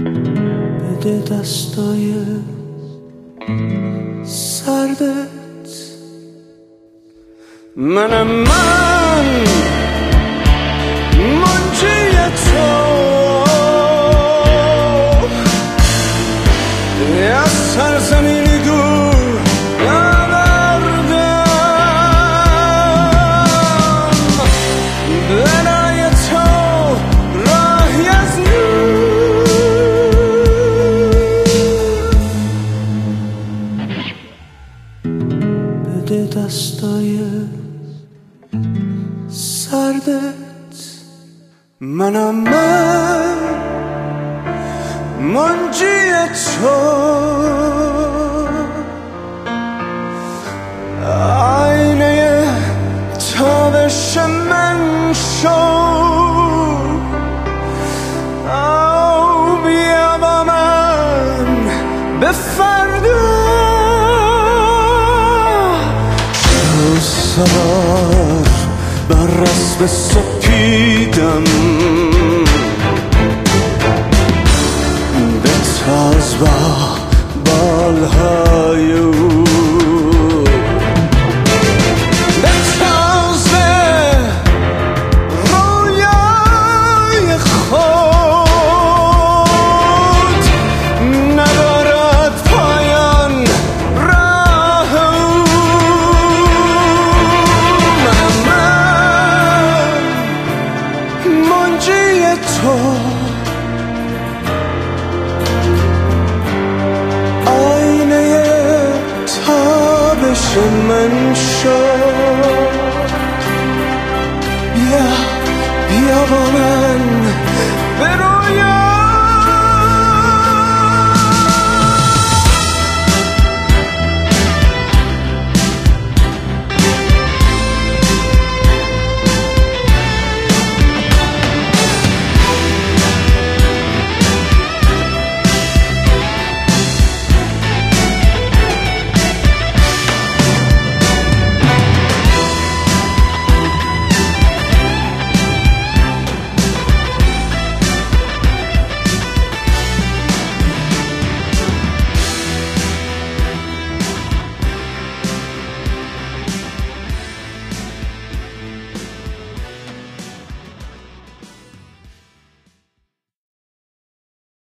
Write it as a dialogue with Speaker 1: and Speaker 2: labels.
Speaker 1: بده دستای سردت، منم من منجی تو، از سرزمینی دور نبردم، بلای تو راهی از نور، بده دستای سردت، منم من منجی تو، آینه تابش من شو، بیا با من به فردا، چو سوار بر اسب سپیدم،